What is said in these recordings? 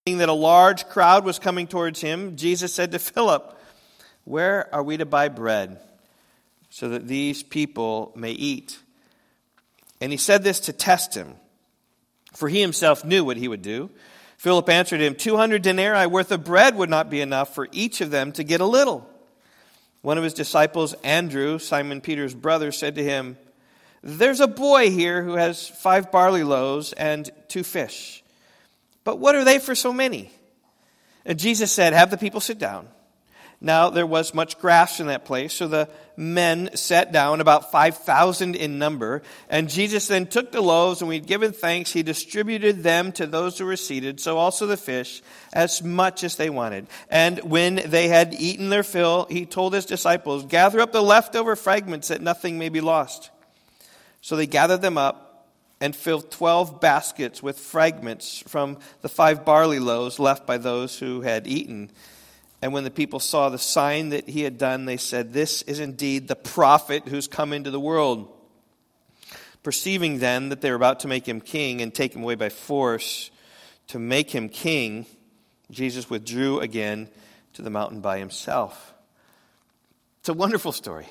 Seeing that a large crowd was coming towards him, Jesus said to Philip, "Where are we to buy bread so that these people may eat?" And he said this to test him, for he himself knew what he would do. Philip answered him, 200 denarii worth of bread would not be enough for each of them to get a little. One of his disciples, Andrew, Simon Peter's brother, said to him, "There's a boy here who has 5 barley loaves and 2 fish. But what are they for so many?" And Jesus said, "Have the people sit down." Now there was much grass in that place, so the men sat down, about 5,000 in number. And Jesus then took the loaves, and when he'd given thanks, he distributed them to those who were seated, so also the fish, as much as they wanted. And when they had eaten their fill, he told his disciples, "Gather up the leftover fragments, that nothing may be lost." So they gathered them up and filled 12 baskets with fragments from the 5 barley loaves left by those who had eaten. And when the people saw the sign that he had done, they said, "This is indeed the prophet who's come into the world." Perceiving then that they were about to make him king and take him away by force to make him king, Jesus withdrew again to the mountain by himself. It's a wonderful story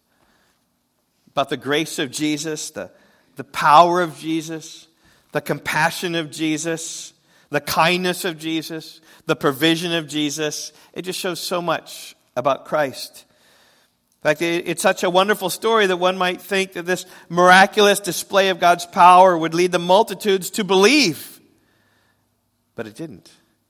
about the grace of Jesus, the power of Jesus, the compassion of Jesus, the kindness of Jesus, the provision of Jesus. It just shows so much about Christ. In fact, it's such a wonderful story that one might think that this miraculous display of God's power would lead the multitudes to believe. But it didn't.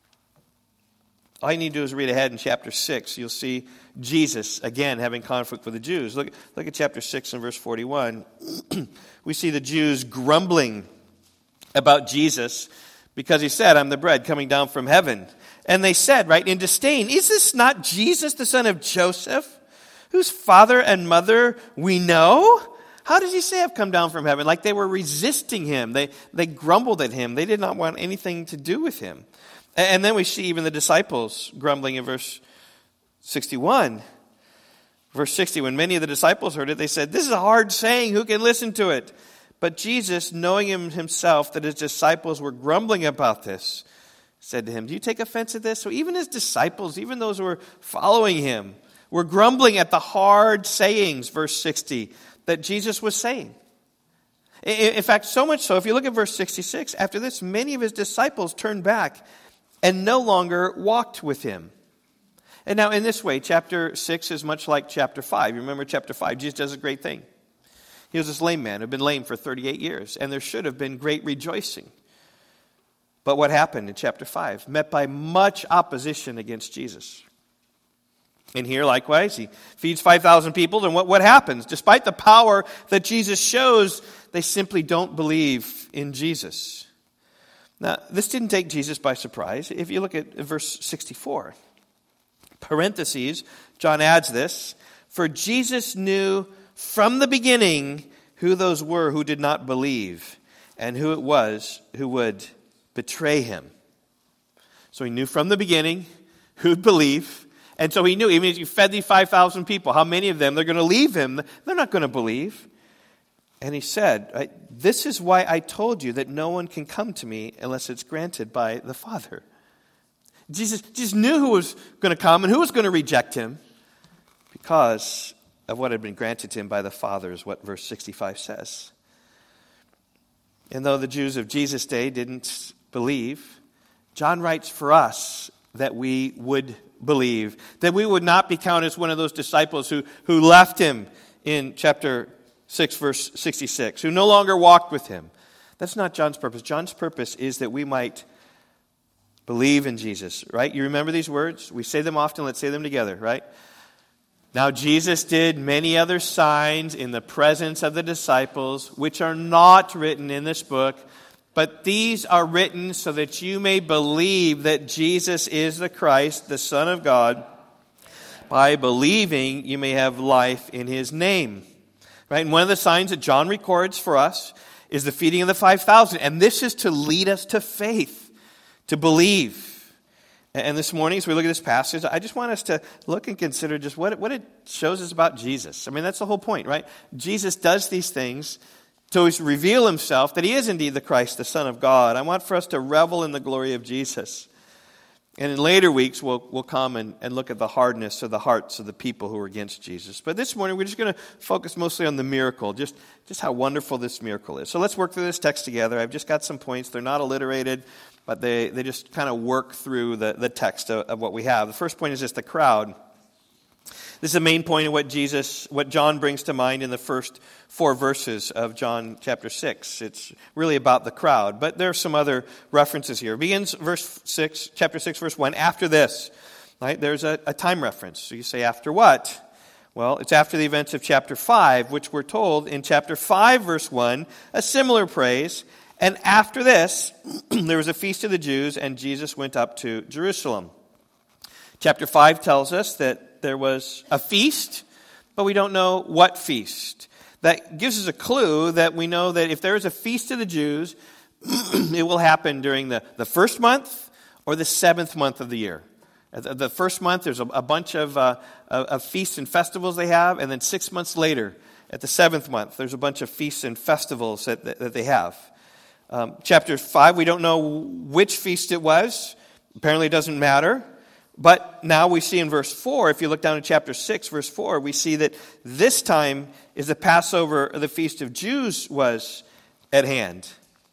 All you need to do is read ahead in chapter 6. You'll see Jesus, again, having conflict with the Jews. Look at chapter 6 and verse 41. We see the Jews grumbling about Jesus because he said, "I'm the bread coming down from heaven." And they said, right, in disdain, "Is this not Jesus, the son of Joseph, whose father and mother we know? How does he say I've come down from heaven?" Like they were resisting him. They grumbled at him. They did not want anything to do with him. And then we see even the disciples grumbling in verse 61. Verse 60, when many of the disciples heard it, they said, "This is a hard saying. Who can listen to it?" But Jesus, knowing himself that his disciples were grumbling about this, said to him, "Do you take offense at this?" So even his disciples, even those who were following him, were grumbling at the hard sayings, verse 60, that Jesus was saying. In fact, so much so, if you look at verse 66, after this, many of his disciples turned back and no longer walked with him. And now in this way, chapter 6 is much like chapter 5. You remember chapter 5, Jesus does a great thing. He was this lame man who had been lame for 38 years, and there should have been great rejoicing. But what happened in chapter 5? Met by much opposition against Jesus. And here, likewise, he feeds 5,000 people, and what happens? Despite the power that Jesus shows, they simply don't believe in Jesus. Now, this didn't take Jesus by surprise. If you look at verse 64, parentheses, John adds this, "For Jesus knew from the beginning who those were who did not believe, and who it was who would betray him." So he knew from the beginning who'd believe. And so he knew, even if you fed these 5,000 people, how many of them, they're going to leave him. They're not going to believe. And he said, "This is why I told you that no one can come to me unless it's granted by the Father." Jesus knew who was going to come and who was going to reject him because of what had been granted to him by the Father, is what verse 65 says. And though the Jews of Jesus' day didn't believe, John writes for us that we would believe, that we would not be counted as one of those disciples who left him in chapter 6, verse 66, who no longer walked with him. That's not John's purpose. John's purpose is that we might believe in Jesus, right? You remember these words? We say them often. Let's say them together, right? "Now Jesus did many other signs in the presence of the disciples, which are not written in this book, but these are written so that you may believe that Jesus is the Christ, the Son of God. By believing, you may have life in his name." Right? And one of the signs that John records for us is the feeding of the 5,000. And this is to lead us to faith, to believe. And this morning, as we look at this passage, I just want us to look and consider just what it shows us about Jesus. I mean, that's the whole point, right? Jesus does these things to reveal himself that he is indeed the Christ, the Son of God. I want for us to revel in the glory of Jesus. And in later weeks, we'll come and look at the hardness of the hearts of the people who were against Jesus. But this morning, we're just going to focus mostly on the miracle, just how wonderful this miracle is. So let's work through this text together. I've just got some points. They're not alliterated, but they just kind of work through the text of what we have. The first point is just the crowd. This is the main point of what John brings to mind in the first 4 verses of John chapter 6. It's really about the crowd, but there are some other references here. It begins chapter 6, verse 1, after this. Right? There's a time reference. So you say, after what? Well, it's after the events of chapter 5, which we're told in chapter 5, verse 1, a similar praise. And after this, there was a feast of the Jews, and Jesus went up to Jerusalem. Chapter 5 tells us that there was a feast, but we don't know what feast. That gives us a clue that we know that if there is a feast of the Jews, it will happen during the first month or the 7th month of the year. The first month, there's a bunch of feasts and festivals they have, and then 6 months later, at the 7th month, there's a bunch of feasts and festivals that they have. Chapter 5, we don't know which feast it was. Apparently it doesn't matter. But now we see in verse 4, if you look down in chapter 6, verse 4, we see that this time is the Passover, or the Feast of Jews was at hand.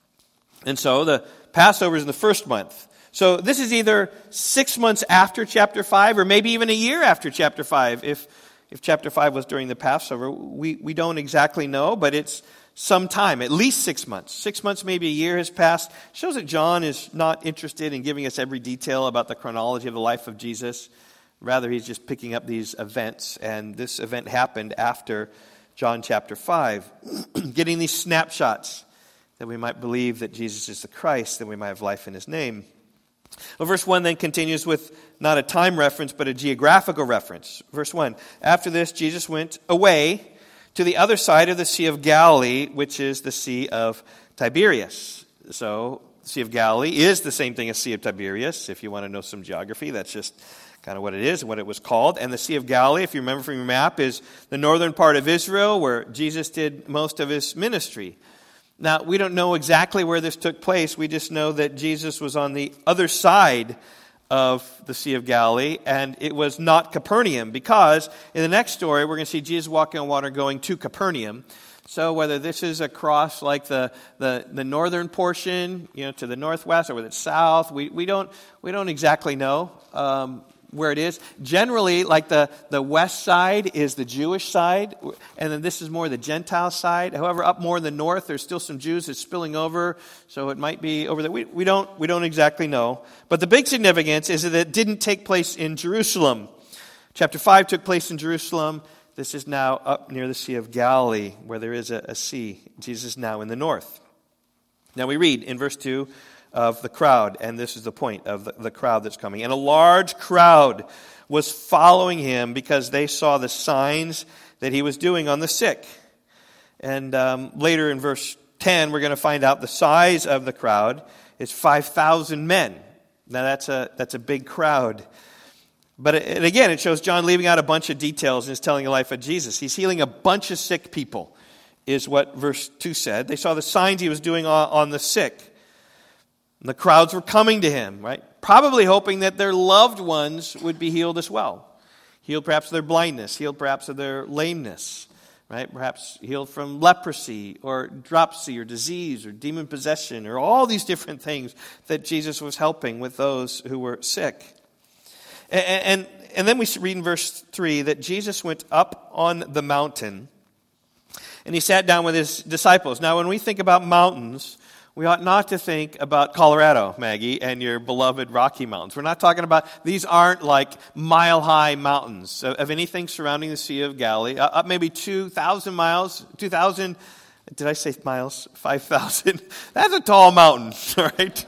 And so the Passover is in the first month. So this is either 6 months after chapter 5, or maybe even a year after chapter 5. If chapter 5 was during the Passover, we don't exactly know, but it's some time, at least 6 months. 6 months, maybe a year has passed. Shows that John is not interested in giving us every detail about the chronology of the life of Jesus. Rather, he's just picking up these events, and this event happened after John chapter 5. Getting these snapshots that we might believe that Jesus is the Christ, that we might have life in his name. Well, verse 1 then continues with not a time reference, but a geographical reference. Verse 1, after this, Jesus went away to the other side of the Sea of Galilee, which is the Sea of Tiberias. So, the Sea of Galilee is the same thing as Sea of Tiberias. If you want to know some geography, that's just kind of what it is, what it was called. And the Sea of Galilee, if you remember from your map, is the northern part of Israel where Jesus did most of his ministry. Now, we don't know exactly where this took place. We just know that Jesus was on the other side of the Sea of Galilee, and it was not Capernaum, because in the next story, we're going to see Jesus walking on water going to Capernaum. So whether this is across like the northern portion, to the northwest, or whether it's south, we don't exactly know where it is. Generally, like the west side is the Jewish side, and then this is more the Gentile side. However, up more in the north, there's still some Jews that's spilling over, so it might be over there. We don't exactly know. But the big significance is that it didn't take place in Jerusalem. Chapter 5 took place in Jerusalem. This is now up near the Sea of Galilee, where there is a sea. Jesus is now in the north. Now we read in verse 2 of the crowd, and this is the point of the crowd that's coming. And a large crowd was following him because they saw the signs that he was doing on the sick. And later in verse 10, we're going to find out the size of the crowd is 5,000 men. Now that's a big crowd. But again, it shows John leaving out a bunch of details and is telling the life of Jesus. He's healing a bunch of sick people, is what verse 2 said. They saw the signs he was doing on the sick. And the crowds were coming to him, right? Probably hoping that their loved ones would be healed as well. Healed perhaps of their blindness, healed perhaps of their lameness, right? Perhaps healed from leprosy or dropsy or disease or demon possession or all these different things that Jesus was helping with those who were sick. And then we read in verse 3 that Jesus went up on the mountain and he sat down with his disciples. Now, when we think about mountains, we ought not to think about Colorado, Maggie, and your beloved Rocky Mountains. We're not talking about, these aren't like mile-high mountains of anything surrounding the Sea of Galilee. Up maybe 2,000 miles, 2,000, did I say miles? 5,000. That's a tall mountain, right?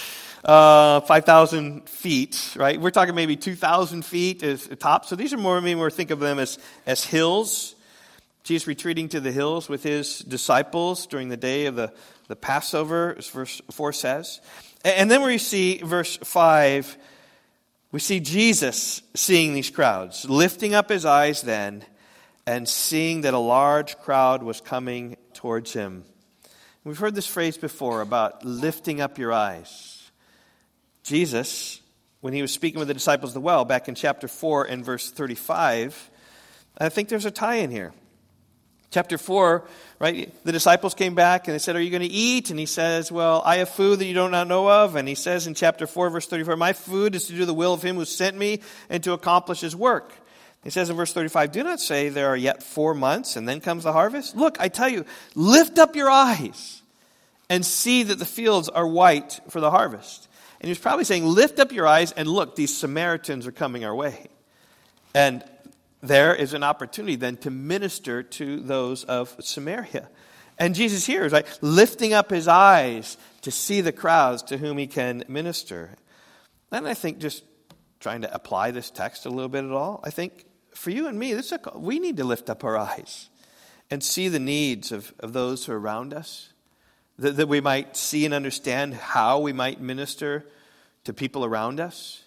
5,000 feet, right? We're talking maybe 2,000 feet is top. So these are more, we think of them as hills. Jesus retreating to the hills with his disciples during the day of the Passover, as verse 4 says. And then we see verse 5, we see Jesus seeing these crowds, lifting up his eyes then, and seeing that a large crowd was coming towards him. We've heard this phrase before about lifting up your eyes. Jesus when he was speaking with the disciples at the well, back in chapter 4 and verse 35, I think there's a tie-in here. Chapter 4, right, the disciples came back and they said, are you going to eat? And he says, well, I have food that you do not know of. And he says in chapter 4, verse 34, my food is to do the will of him who sent me and to accomplish his work. He says in verse 35, do not say there are yet 4 months and then comes the harvest. Look, I tell you, lift up your eyes and see that the fields are white for the harvest. And he was probably saying, lift up your eyes and look, these Samaritans are coming our way. And there is an opportunity then to minister to those of Samaria. And Jesus here is like lifting up his eyes to see the crowds to whom he can minister. And I think just trying to apply this text a little bit at all, I think for you and me, we need to lift up our eyes and see the needs of those who are around us, that we might see and understand how we might minister to people around us.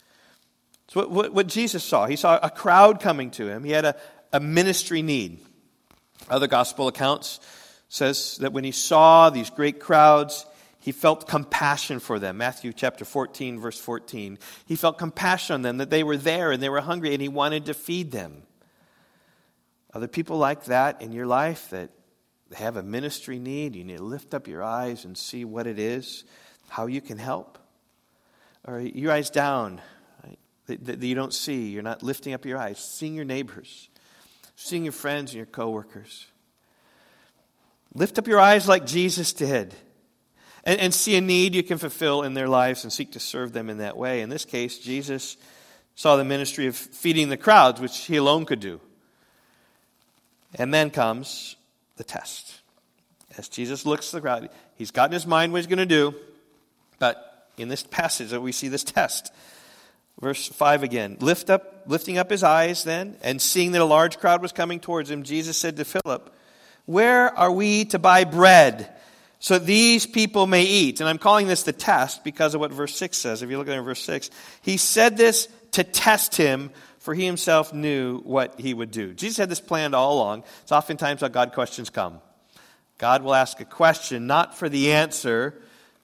So what Jesus saw, he saw a crowd coming to him. He had a ministry need. Other gospel accounts says that when he saw these great crowds, he felt compassion for them. Matthew chapter 14, verse 14. He felt compassion on them, that they were there and they were hungry and he wanted to feed them. Are there people like that in your life that have a ministry need? You need to lift up your eyes and see what it is, how you can help. Or your eyes down, that you don't see. You're not lifting up your eyes, seeing your neighbors, seeing your friends and your coworkers. Lift up your eyes like Jesus did and see a need you can fulfill in their lives and seek to serve them in that way. In this case, Jesus saw the ministry of feeding the crowds, which he alone could do. And then comes the test. As Jesus looks at the crowd, he's got in his mind what he's going to do, but in this passage we see this test. Verse 5 again. Lifting up his eyes then, and seeing that a large crowd was coming towards him, Jesus said to Philip, where are we to buy bread so these people may eat? And I'm calling this the test because of what verse 6 says. If you look at verse 6, he said this to test him, for he himself knew what he would do. Jesus had this planned all along. It's oftentimes how God questions come. God will ask a question, not for the answer,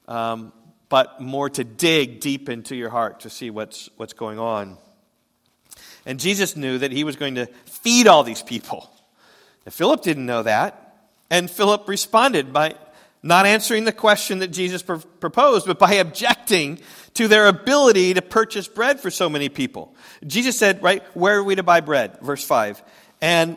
but more to dig deep into your heart to see what's going on. And Jesus knew that he was going to feed all these people. And Philip didn't know that. And Philip responded by not answering the question that Jesus proposed, but by objecting to their ability to purchase bread for so many people. Jesus said, right, where are we to buy bread? Verse 5. And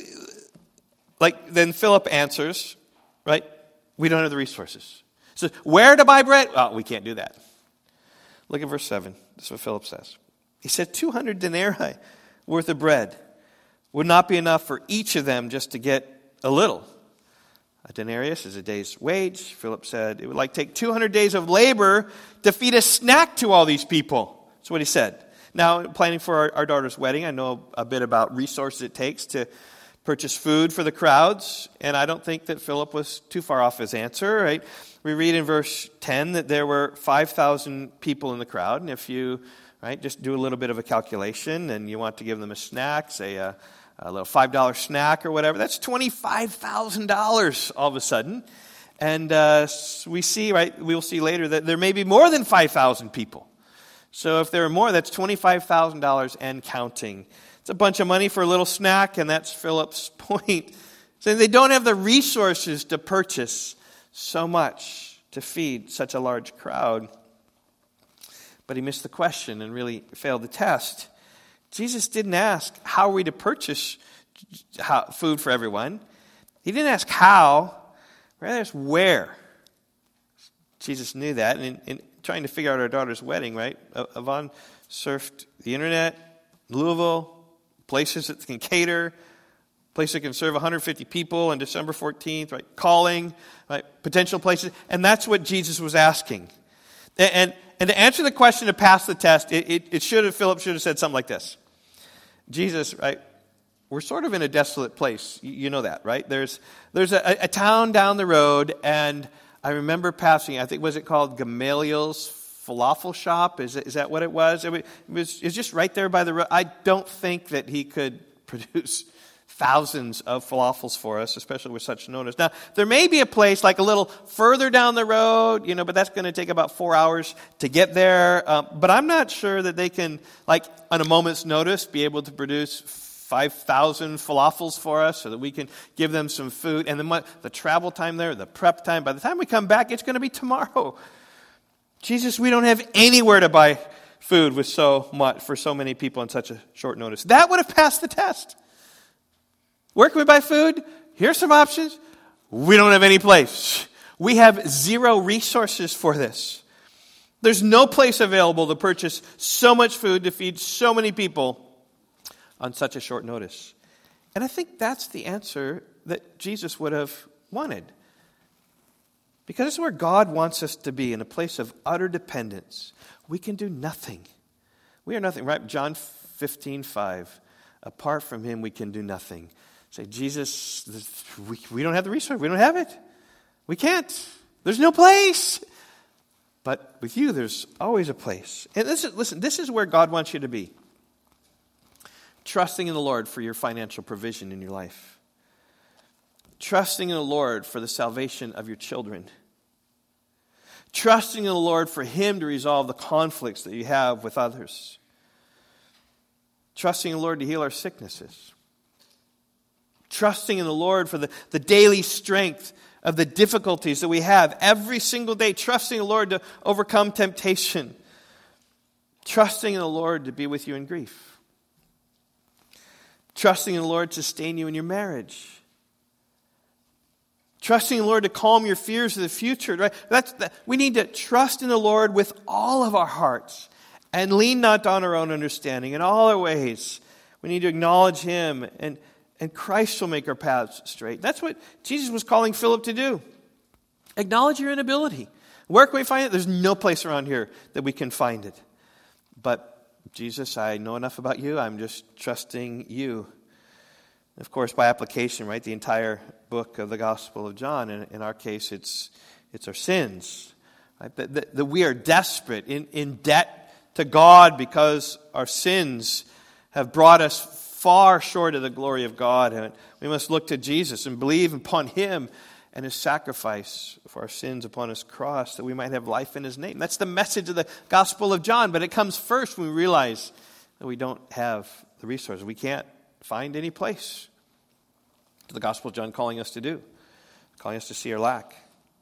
then Philip answers, right, we don't have the resources. So where to buy bread? Oh, we can't do that. Look at verse 7. This is what Philip says. He said 200 denarii worth of bread would not be enough for each of them just to get a little. A denarius is a day's wage. Philip said it would take 200 days of labor to feed a snack to all these people. That's what he said. Now, planning for our daughter's wedding, I know a bit about resources it takes to purchase food for the crowds, and I don't think that Philip was too far off his answer, right? We read in verse 10 that there were 5,000 people in the crowd, and if you just do a little bit of a calculation and you want to give them a snack, say a little $5 snack or whatever, that's $25,000 all of a sudden. And we will see later that there may be more than 5,000 people. So if there are more, that's $25,000 and counting. It's a bunch of money for a little snack, and that's Philip's point. So they don't have the resources to purchase so much to feed such a large crowd. But he missed the question and really failed the test. Jesus didn't ask, how are we to purchase food for everyone? He didn't ask how, rather asked where. Jesus knew that. And in trying to figure out our daughter's wedding, right? Yvonne surfed the internet, Louisville, places that can cater, places that can serve 150 people on December 14th, right? Calling, right? Potential places. And that's what Jesus was asking. And to answer the question to pass the test, Philip should have said something like this. Jesus, right? We're sort of in a desolate place. You know that, right? There's a town down the road, and I remember passing, I think, was it called Gamaliel's Falafel Shop? Is that what it was? It was just right there by the road. I don't think that he could produce thousands of falafels for us, especially with such notice. Now, there may be a place like a little further down the road, but that's going to take about 4 hours to get there. But I'm not sure that they can, like on a moment's notice, be able to produce 5,000 falafels for us so that we can give them some food. And then the travel time there, the prep time, by the time we come back, it's going to be tomorrow. Jesus, we don't have anywhere to buy food with so much for so many people on such a short notice. That would have passed the test. Where can we buy food? Here's some options. We don't have any place. We have zero resources for this. There's no place available to purchase so much food to feed so many people on such a short notice. And I think that's the answer that Jesus would have wanted. Because this is where God wants us to be, in a place of utter dependence. We can do nothing. We are nothing, right? John 15:5. Apart from him, we can do nothing. Say, Jesus, we don't have the resource. We don't have it. We can't. There's no place. But with you, there's always a place. And listen, this is where God wants you to be. Trusting in the Lord for your financial provision in your life. Trusting in the Lord for the salvation of your children. Trusting in the Lord for him to resolve the conflicts that you have with others. Trusting in the Lord to heal our sicknesses. Trusting in the Lord for the daily strength of the difficulties that we have every single day. Trusting in the Lord to overcome temptation. Trusting in the Lord to be with you in grief. Trusting in the Lord to sustain you in your marriage. Trusting in the Lord to calm your fears of the future. Right? We need to trust in the Lord with all of our hearts and lean not on our own understanding. In all our ways, we need to acknowledge him, and Christ will make our paths straight. That's what Jesus was calling Philip to do. Acknowledge your inability. Where can we find it? There's no place around here that we can find it. But Jesus, I know enough about you. I'm just trusting you. Of course, by application, right? The entire book of the Gospel of John. In our case, it's our sins. Right? That we are desperate, in debt to God because our sins have brought us far short of the glory of God. And we must look to Jesus and believe upon him and his sacrifice for our sins upon his cross, that we might have life in his name. That's the message of the Gospel of John. But it comes first when we realize that we don't have the resources. We can't find any place. The Gospel of John calling us to do. Calling us to see our lack.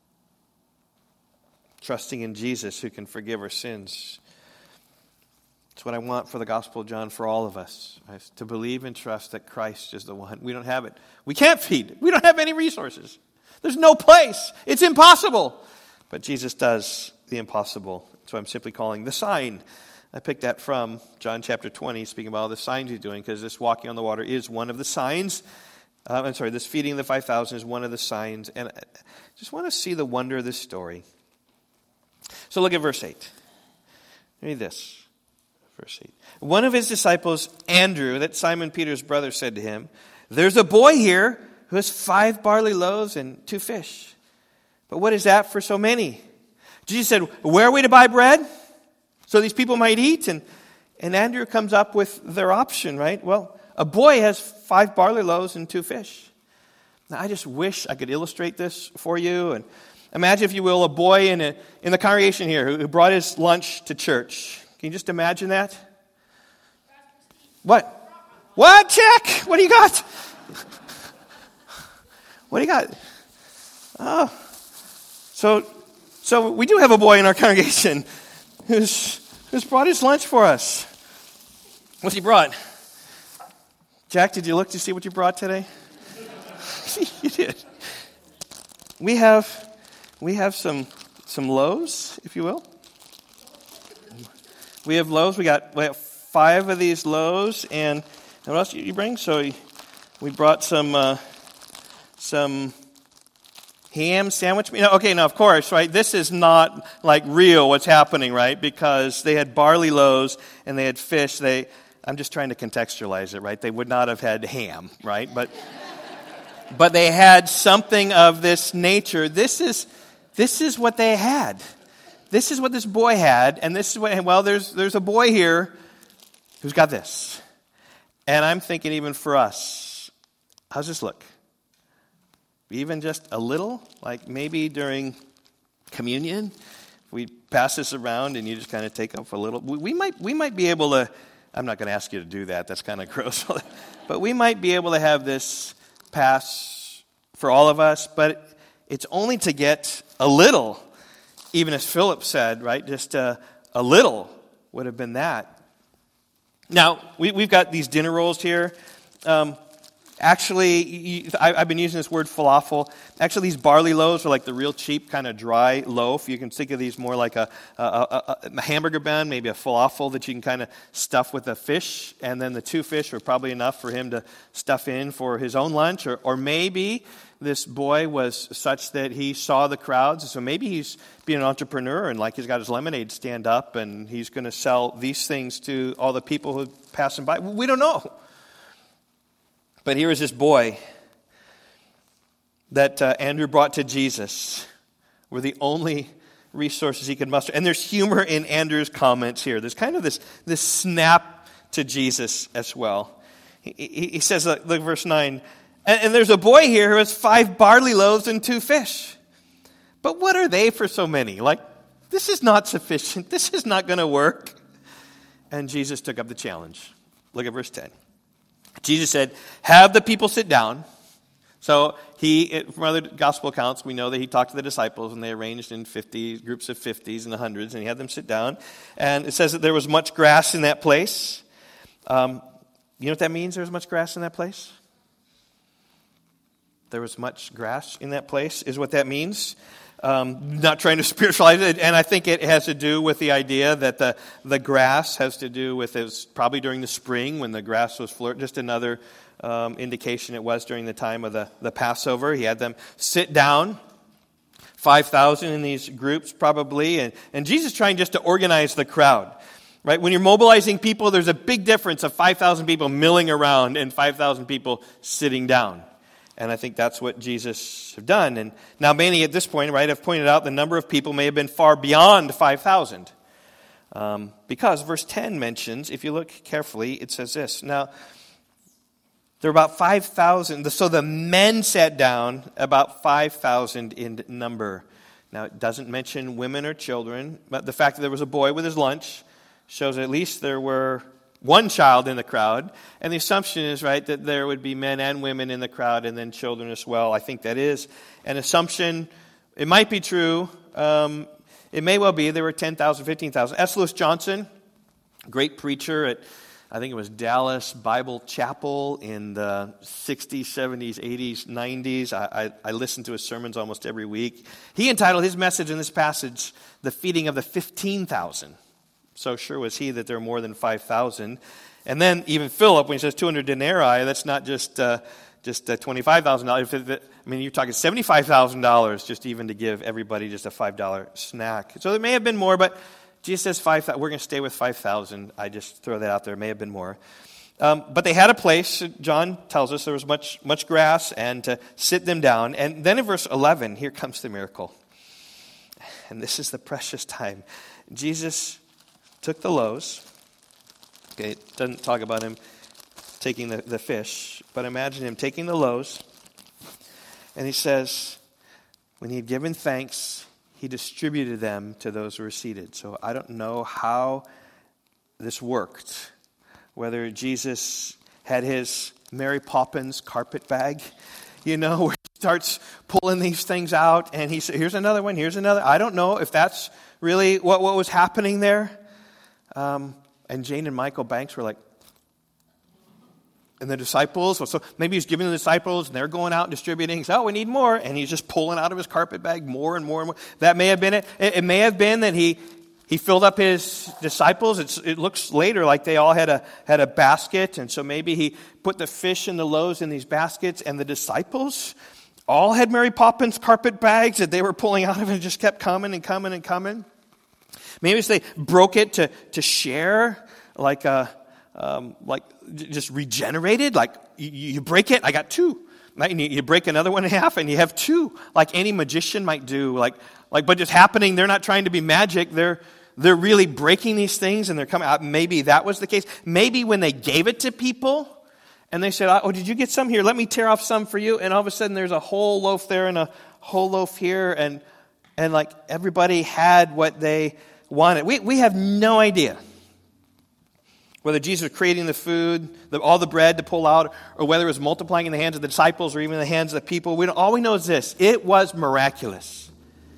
Trusting in Jesus who can forgive our sins. It's what I want for the Gospel of John for all of us. Right? To believe and trust that Christ is the one. We don't have it. We can't feed it. We don't have any resources. There's no place. It's impossible. But Jesus does the impossible. So I'm simply calling the sign. I picked that from John chapter 20, speaking about all the signs he's doing, because this walking on the water is one of the signs. This feeding the 5,000 is one of the signs. And I just want to see the wonder of this story. So look at verse 8. Read this. Verse 8. One of his disciples, Andrew, that's Simon Peter's brother, said to him, "There's a boy here who has 5 barley loaves and 2 fish. But what is that for so many?" Jesus said, "Where are we to buy bread so these people might eat?" And Andrew comes up with their option, right? Well, a boy has 5 barley loaves and 2 fish. Now, I just wish I could illustrate this for you. And imagine, if you will, a boy in the congregation here who brought his lunch to church. Can you just imagine that? What? What? Check! What do you got? What do you got? Oh. So we do have a boy in our congregation who's brought his lunch for us. What's he brought? Jack, did you look to see what you brought today? You did. We have some loaves, if you will. We have loaves. We have 5 of these loaves, and what else did you bring? So we brought some ham sandwich. Now, of course, right? This is not like real what's happening, right? Because they had barley loaves and they had fish. I'm just trying to contextualize it, right? They would not have had ham, right? But they had something of this nature. This is what they had. This is what this boy had, and this is what, well, there's a boy here who's got this. And I'm thinking, even for us, How's this look? Even just a little? Like maybe during communion, we pass this around and you just kind of take up a little. We might be able to, I'm not going to ask you to do that. That's kind of gross. But we might be able to have this pass for all of us. But it's only to get a little, even as Philip said, right? Just a little would have been that. Now, we've got these dinner rolls here. Actually, I've been using this word falafel. Actually, these barley loaves are like the real cheap kind of dry loaf. You can think of these more like a hamburger bun, maybe a falafel that you can kind of stuff with a fish. And then the 2 fish were probably enough for him to stuff in for his own lunch. Or maybe this boy was such that he saw the crowds. So maybe he's being an entrepreneur and like he's got his lemonade stand up and he's going to sell these things to all the people who pass him by. We don't know. But here is this boy that Andrew brought to Jesus. Were the only resources he could muster. And there's humor in Andrew's comments here. There's kind of this snap to Jesus as well. He says, look verse 9, and there's a boy here who has 5 barley loaves and 2 fish. But what are they for so many? Like, this is not sufficient. This is not going to work. And Jesus took up the challenge. Look at verse 10. Jesus said, have the people sit down. So from other gospel accounts, we know that he talked to the disciples and they arranged in groups of 50s and 100s, and he had them sit down. And it says that there was much grass in that place. You know what that means, there was much grass in that place? There was much grass in that place is what that means. Not trying to spiritualize it, and I think it has to do with the idea that the grass has to do with, it was probably during the spring when the grass was flourishing. Just another indication it was during the time of the Passover. He had them sit down, 5,000 in these groups probably, and Jesus trying just to organize the crowd. Right? When you're mobilizing people, there's a big difference of 5,000 people milling around and 5,000 people sitting down. And I think that's what Jesus have done. And now many at this point, right, have pointed out the number of people may have been far beyond 5,000. Because verse 10 mentions, if you look carefully, it says this. Now, there were about 5,000. So the men sat down, about 5,000 in number. Now, it doesn't mention women or children. But the fact that there was a boy with his lunch shows at least there were one child in the crowd, and the assumption is, right, that there would be men and women in the crowd and then children as well. I think that is an assumption. It might be true. It may well be there were 10,000, 15,000. S. Lewis Johnson, great preacher at, I think it was Dallas Bible Chapel in the 60s, 70s, 80s, 90s. I listened to his sermons almost every week. He entitled his message in this passage, The Feeding of the 15,000. So sure was he that there are more than 5,000. And then even Philip, when he says 200 denarii, that's not just $25,000. I mean, you're talking $75,000 just even to give everybody just a $5 snack. So there may have been more, but Jesus says 5,000. We're going to stay with 5,000. I just throw that out there. It may have been more. But they had a place, John tells us, there was much grass, and to sit them down. And then in verse 11, here comes the miracle. And this is the precious time. Jesus took the loaves. Okay, it doesn't talk about him taking the fish, but imagine him taking the loaves. And he says, when he had given thanks, he distributed them to those who were seated. So I don't know how this worked. Whether Jesus had his Mary Poppins carpet bag, where he starts pulling these things out, and he said, here's another one, here's another. I don't know if that's really what was happening there. And Jane and Michael Banks were like, and the disciples, so maybe he's giving the disciples, and they're going out and distributing. So, we need more. And he's just pulling out of his carpet bag more and more and more. That may have been it. It may have been that he filled up his disciples. It looks later like they all had a basket. And so maybe he put the fish and the loaves in these baskets, and the disciples all had Mary Poppins carpet bags that they were pulling out of, and it just kept coming and coming and coming. Maybe they broke it to share, like just regenerated. Like you break it, I got 2. Right? And you break another one in half, and you have 2, like any magician might do. But it's happening. They're not trying to be magic. They're really breaking these things, and they're coming out. Maybe that was the case. Maybe when they gave it to people, And they said, oh, did you get some? Here, let me tear off some for you. And all of a sudden there's a whole loaf there and a whole loaf here. And like everybody had what they wanted. We have no idea whether Jesus was creating the food, all the bread to pull out, or whether it was multiplying in the hands of the disciples or even in the hands of the people. All we know is this: it was miraculous.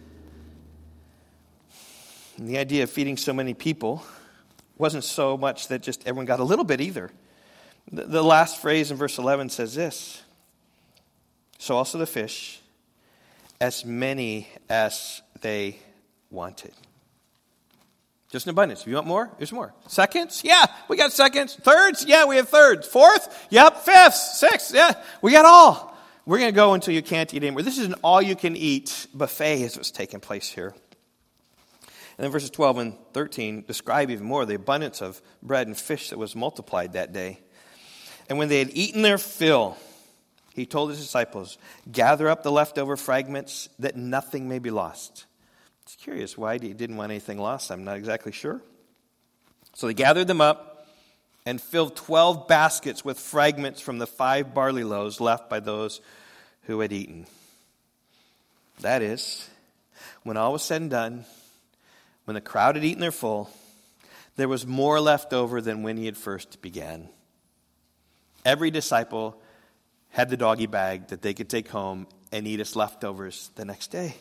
And the idea of feeding so many people wasn't so much that just everyone got a little bit either. The last phrase in verse 11 says this: so also the fish, as many as they wanted. Just in abundance. If you want more, there's more. Seconds? Yeah, we got seconds. Thirds? Yeah, we have thirds. Fourth? Yep. Fifths? Sixths? Yeah, we got all. We're going to go until you can't eat anymore. This is an all-you-can-eat buffet is what's taking place here. And then verses 12 and 13 describe even more the abundance of bread and fish that was multiplied that day. And when they had eaten their fill, he told his disciples, gather up the leftover fragments that nothing may be lost. It's curious why he didn't want anything lost. I'm not exactly sure. So they gathered them up and filled 12 baskets with fragments from the 5 barley loaves left by those who had eaten. That is, when all was said and done, when the crowd had eaten their full, there was more left over than when he had first began. Every disciple had the doggy bag that they could take home and eat as leftovers the next day.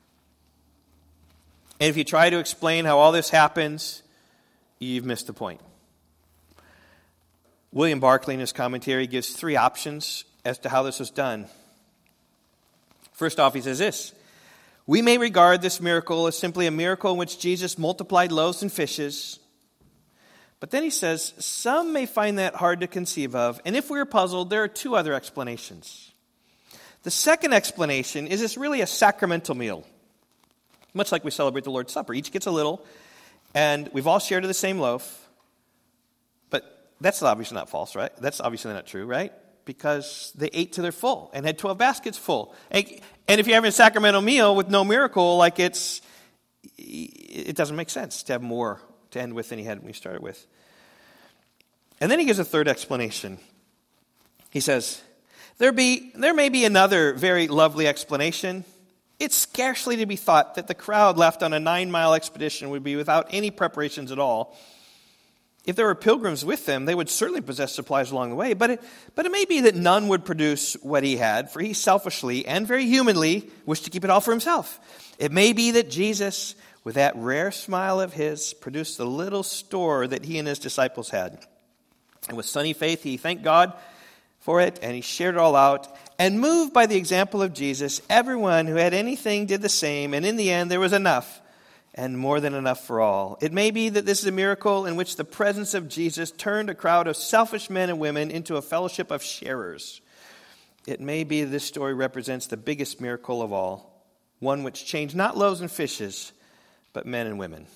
And if you try to explain how all this happens, you've missed the point. William Barclay in his commentary gives 3 options as to how this was done. First off, he says this: we may regard this miracle as simply a miracle in which Jesus multiplied loaves and fishes. But then he says, some may find that hard to conceive of, and if we are puzzled, there are 2 other explanations. The second explanation is it's really a sacramental meal. Much like we celebrate the Lord's Supper. Each gets a little, and we've all shared of the same loaf. But that's obviously not false, right? That's obviously not true, right? Because they ate to their full and had 12 baskets full. And if you're having a sacramental meal with no miracle, it doesn't make sense to have more to end with than he had when he started with. And then he gives a third explanation. He says, there may be another very lovely explanation. It's scarcely to be thought that the crowd left on a 9-mile expedition would be without any preparations at all. If there were pilgrims with them, they would certainly possess supplies along the way. But it may be that none would produce what he had, for he selfishly and very humanly wished to keep it all for himself. It may be that Jesus, with that rare smile of his, produced the little store that he and his disciples had. And with sunny faith, he thanked God for it, and he shared it all out. And moved by the example of Jesus, everyone who had anything did the same, and in the end there was enough, and more than enough for all. It may be that this is a miracle in which the presence of Jesus turned a crowd of selfish men and women into a fellowship of sharers. It may be that this story represents the biggest miracle of all, one which changed not loaves and fishes, but men and women.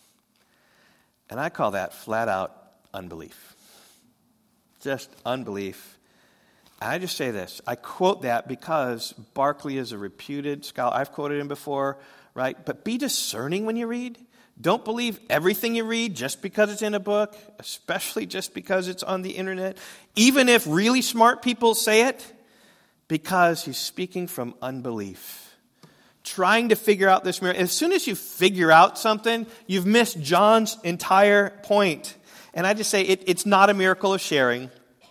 And I call that flat out unbelief. Just unbelief. I just say this. I quote that because Barclay is a reputed scholar. I've quoted him before, right? But be discerning when you read. Don't believe everything you read just because it's in a book, especially just because it's on the internet. Even if really smart people say it, because he's speaking from unbelief. Trying to figure out this miracle. As soon as you figure out something, you've missed John's entire point. And I just say it's not a miracle of sharing.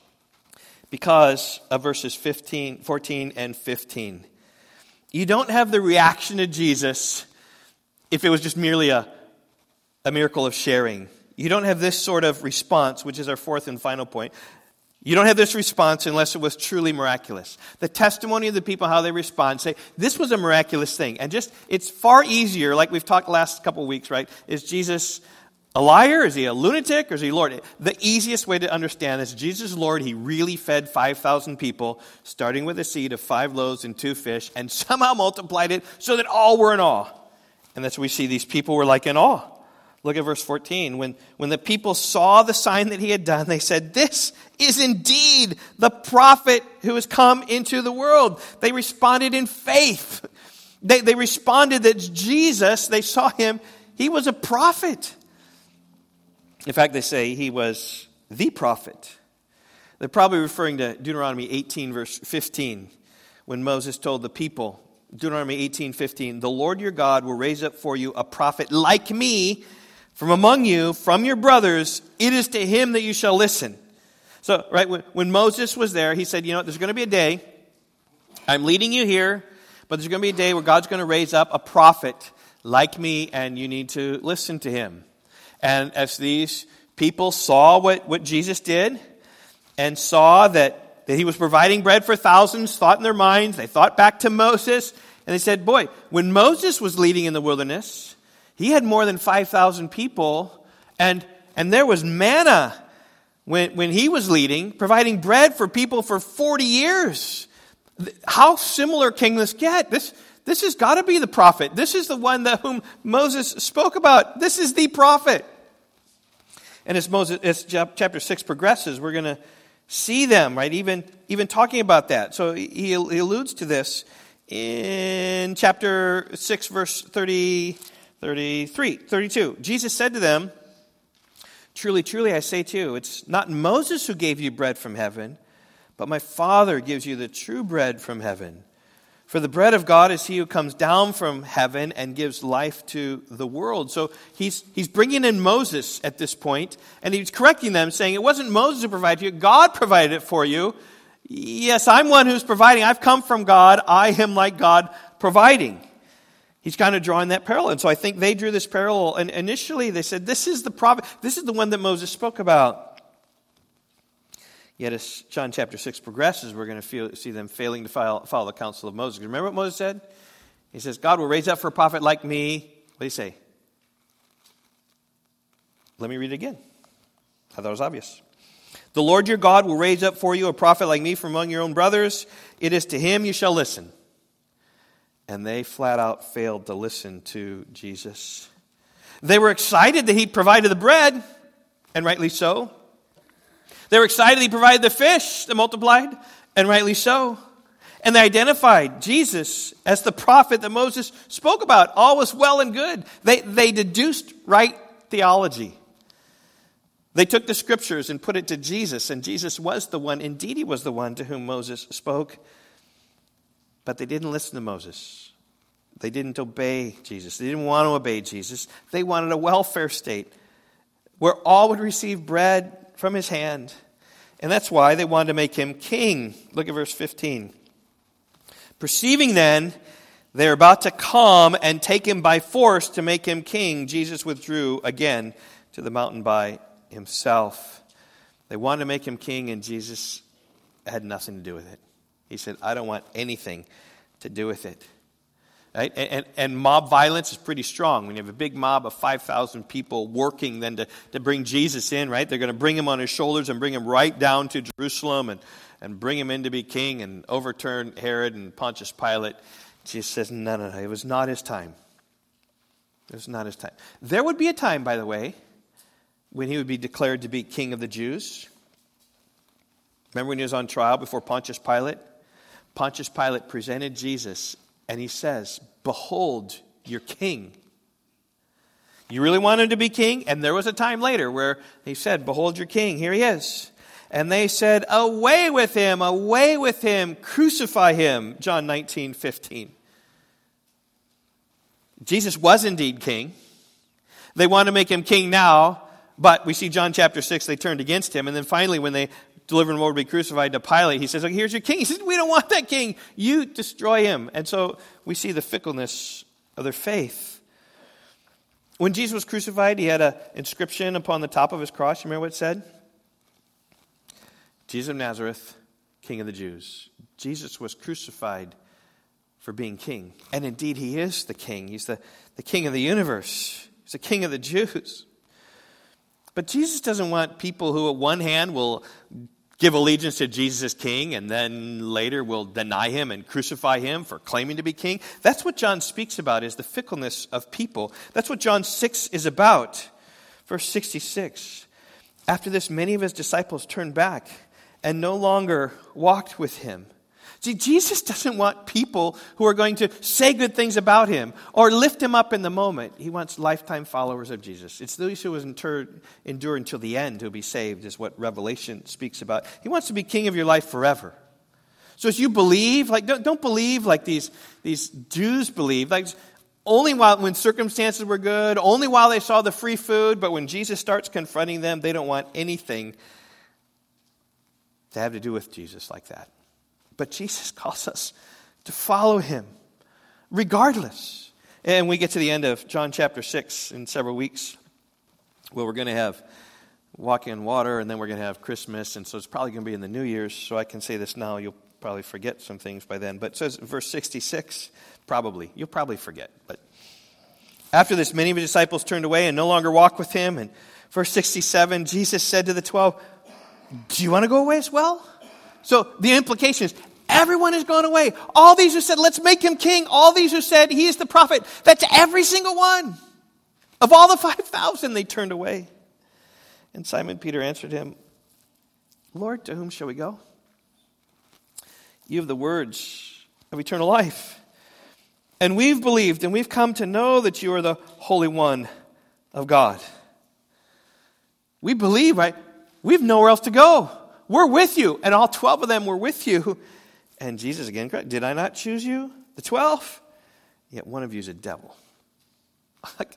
Because of verses 14 and 15. You don't have the reaction to Jesus if it was just merely a miracle of sharing. You don't have this sort of response, which is our fourth and final point. You don't have this response unless it was truly miraculous. The testimony of the people, how they respond, say, this was a miraculous thing. And it's far easier, like we've talked the last couple of weeks, right? Is Jesus a liar? Is he a lunatic? Or is he Lord? The easiest way to understand is Jesus is Lord. He really fed 5,000 people, starting with a seed of 5 loaves and 2 fish, and somehow multiplied it so that all were in awe. And that's what we see. These people were like in awe. Look at verse 14. When the people saw the sign that he had done, they said, this is indeed the prophet who has come into the world. They responded in faith. They responded that Jesus, they saw him, he was a prophet. In fact, they say he was the prophet. They're probably referring to Deuteronomy 18, verse 15, when Moses told the people, Deuteronomy 18:15, the Lord your God will raise up for you a prophet like me from among you, from your brothers. It is to him that you shall listen. So, right, when Moses was there, he said, there's going to be a day, I'm leading you here, but there's going to be a day where God's going to raise up a prophet like me, and you need to listen to him. And as these people saw what Jesus did, and saw that he was providing bread for thousands, thought in their minds, they thought back to Moses, and they said, boy, when Moses was leading in the wilderness, he had more than 5,000 people, and there was manna when he was leading, providing bread for people for 40 years. How similar can this get? This has got to be the prophet. This is the one whom Moses spoke about. This is the prophet. And as chapter 6 progresses, we're going to see them, right? Even talking about that. So he alludes to this in chapter 6, verse 32. Jesus said to them, truly, truly, I say to you, it's not Moses who gave you bread from heaven, but my Father gives you the true bread from heaven. For the bread of God is he who comes down from heaven and gives life to the world. So he's bringing in Moses at this point, and he's correcting them, saying it wasn't Moses who provided you, God provided it for you. Yes, I'm one who's providing. I've come from God. I am like God providing. He's kind of drawing that parallel. And so I think they drew this parallel, and initially they said, this is the prophet, this is the one that Moses spoke about. Yet as John chapter 6 progresses, we're going to see them failing to follow the counsel of Moses. Remember what Moses said? He says, God will raise up for a prophet like me. What do you say? Let me read it again. I thought it was obvious. The Lord your God will raise up for you a prophet like me from among your own brothers. It is to him you shall listen. And they flat out failed to listen to Jesus. They were excited that he provided the bread, and rightly so. They were excited he provided the fish that multiplied, and rightly so. And they identified Jesus as the prophet that Moses spoke about. All was well and good. They deduced right theology. They took the scriptures and put it to Jesus, and Jesus was the one, indeed he was the one to whom Moses spoke. But they didn't listen to Moses. They didn't obey Jesus. They didn't want to obey Jesus. They wanted a welfare state where all would receive bread from his hand. And that's why they wanted to make him king. Look at verse 15. Perceiving then they're about to come and take him by force to make him king, Jesus withdrew again to the mountain by himself. They wanted to make him king, and Jesus had nothing to do with it. He said, I don't want anything to do with it. Right? And mob violence is pretty strong. When you have a big mob of 5,000 people working then to bring Jesus in, right? They're going to bring him on his shoulders and bring him right down to Jerusalem and bring him in to be king and overturn Herod and Pontius Pilate. Jesus says, no, it was not his time. It was not his time. There would be a time, by the way, when he would be declared to be king of the Jews. Remember when he was on trial before Pontius Pilate? Pontius Pilate presented Jesus, and he says, behold your king. You really want him to be king? And there was a time later where he said, behold your king, here he is. And they said, away with him, crucify him. John 19:15. Jesus was indeed king. They want to make him king now, but we see John chapter 6, they turned against him. And then finally when they delivered him over to be crucified to Pilate, he says, here's your king. He says, we don't want that king. You destroy him. And so we see the fickleness of their faith. When Jesus was crucified, he had an inscription upon the top of his cross. You remember what it said? Jesus of Nazareth, King of the Jews. Jesus was crucified for being king. And indeed, he is the king. He's the king of the universe. He's the king of the Jews. But Jesus doesn't want people who at one hand will give allegiance to Jesus as king and then later will deny him and crucify him for claiming to be king. That's what John speaks about, is the fickleness of people. That's what John 6 is about. Verse 66. After this, many of his disciples turned back and no longer walked with him. See, Jesus doesn't want people who are going to say good things about him or lift him up in the moment. He wants lifetime followers of Jesus. It's those who endure until the end who will be saved, is what Revelation speaks about. He wants to be king of your life forever. So as you believe, don't believe like these Jews believe, like only when circumstances were good, only while they saw the free food, but when Jesus starts confronting them, they don't want anything to have to do with Jesus like that. But Jesus calls us to follow him regardless. And we get to the end of John chapter 6 in several weeks, where we're going to have walking on water, and then we're going to have Christmas, and so it's probably going to be in the New Year's, so I can say this now. You'll probably forget some things by then. But it says in verse 66, you'll probably forget. But after this, many of his disciples turned away and no longer walked with him. And verse 67, Jesus said to the 12, do you want to go away as well? So the implication is, everyone has gone away. All these who said, let's make him king. All these who said, he is the prophet. That's every single one. Of all the 5,000, they turned away. And Simon Peter answered him, Lord, to whom shall we go? You have the words of eternal life. And we've believed, and we've come to know that you are the Holy One of God. We believe, right? We have nowhere else to go. We're with you. And all 12 of them were with you. And Jesus again, did I not choose you? The 12? Yet one of you is a devil. Like,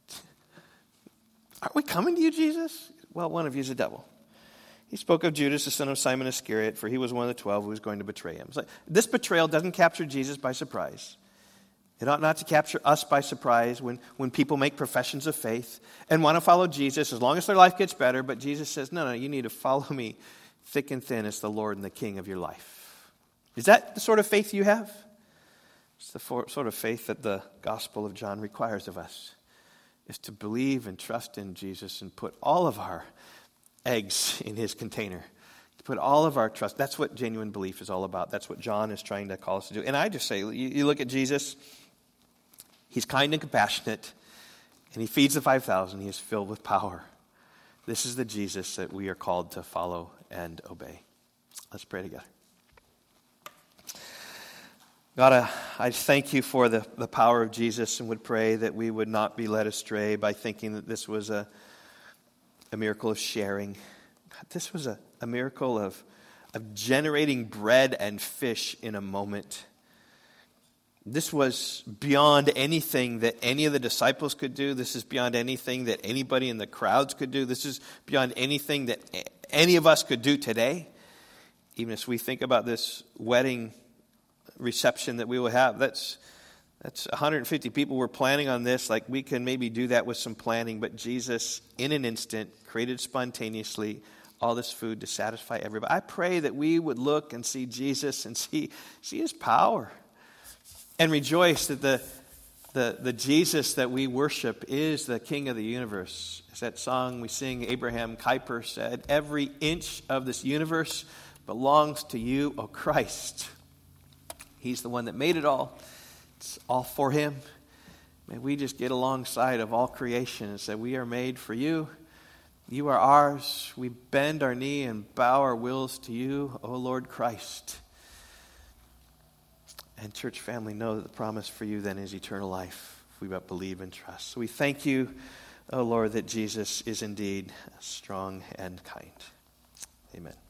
aren't we coming to you, Jesus? Well, one of you is a devil. He spoke of Judas, the son of Simon Iscariot, for he was one of the 12 who was going to betray him. So this betrayal doesn't capture Jesus by surprise. It ought not to capture us by surprise when people make professions of faith and want to follow Jesus as long as their life gets better. But Jesus says, no, you need to follow me thick and thin as the Lord and the King of your life. Is that the sort of faith you have? It's the sort of faith that the Gospel of John requires of us, is to believe and trust in Jesus and put all of our eggs in his container. To put all of our trust. That's what genuine belief is all about. That's what John is trying to call us to do. And I just say, you look at Jesus, he's kind and compassionate, and he feeds the 5,000. He is filled with power. This is the Jesus that we are called to follow and obey. Let's pray together. God, I thank you for the power of Jesus, and would pray that we would not be led astray by thinking that this was a miracle of sharing. God, this was a miracle of generating bread and fish in a moment. This was beyond anything that any of the disciples could do. This is beyond anything that anybody in the crowds could do. This is beyond anything that any of us could do today. Even as we think about this wedding reception that we will have, that's 150 people were planning on this. Like, we can maybe do that with some planning, but Jesus, in an instant, created spontaneously all this food to satisfy everybody. I pray that we would look and see Jesus and see his power, and rejoice that the Jesus that we worship is the King of the universe. As that song we sing, Abraham Kuyper said, every inch of this universe belongs to you, O Christ. He's the one that made it all. It's all for him. May we just get alongside of all creation and say, we are made for you. You are ours. We bend our knee and bow our wills to you, O Lord Christ. And church family, know that the promise for you then is eternal life, if we but believe and trust. So we thank you, O Lord, that Jesus is indeed strong and kind. Amen.